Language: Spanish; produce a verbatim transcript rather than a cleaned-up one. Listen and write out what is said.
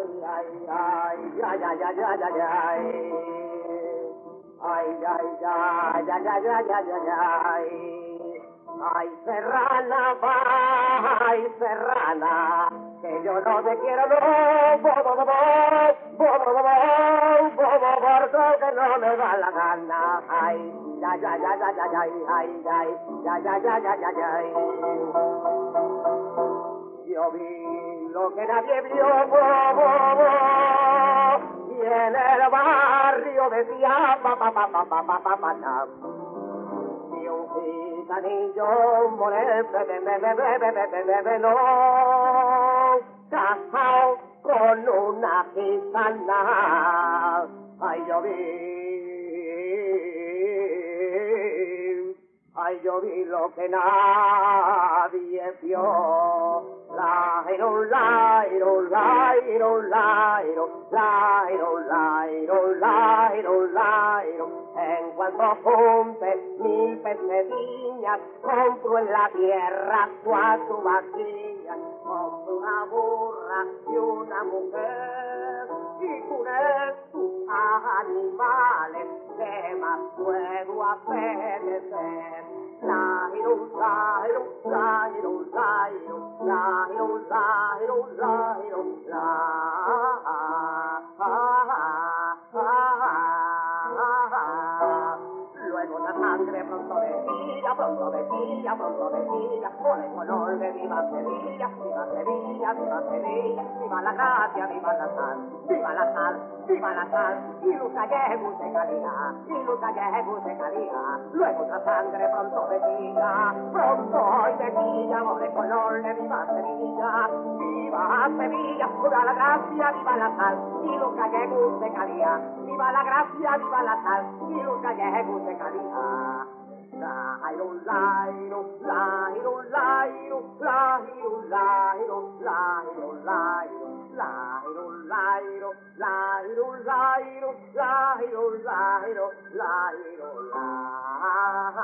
ay, ay, ay, ay, ay, ay. Ay, ay, ay, ay, ay, ay, ay, ay, ay. Ay, Serrana, ay, Serrana, que yo no te quiero, no, bo, bo, bo, bo, bo, bo, bo, bo, bo, porque no me da la gana. Ay, ay, ay, ay, ay, ay, ay, ay, ay, ay, ay, ay, ay, ay. Yo vi lo que nadie vio, bo, bo, bo, y en el barrio decía, pa, pa, pa, pa, pa, pa, pa, pa, pa. Y un gitanillo moreno, bebe, bebe, bebe, bebe, bebe, no, casado con una gitana. Ay, yo vi, ay, yo vi lo que nadie vio. Lairo, lairo, lairo, lairo, lairo, lairo, lairo, lairo. En cuanto junte mil pesetillas, compro en la tierra cuatro vaquillas, compro una burra y una mujer, y con estos animales que más puedo apetecer. Lairo, lairo, lairo, lairo, lairo, lairo, lairo, luego la sangre pronto decía, pronto decía, pronto decía, por el color de viva Sevilla, viva Sevilla, viva Sevilla, viva la gracia, viva la sal, viva la sal, viva la sal, y los gallegos de calidad, y los gallegos de calidad, luego la sangre pronto decía, pronto hoy decía, por el color de viva Sevilla, viva Sevilla, viva la gracia, viva la sal, y los gallegos de calidad, viva la gracia, viva la sal, y los gallegos de calidad. Lairo, lairo, lairo, lairo, lairo, lairo, lairo, lairo, lairo, lairo, lairo, lairo, lairo, lairo, lairo, lairo,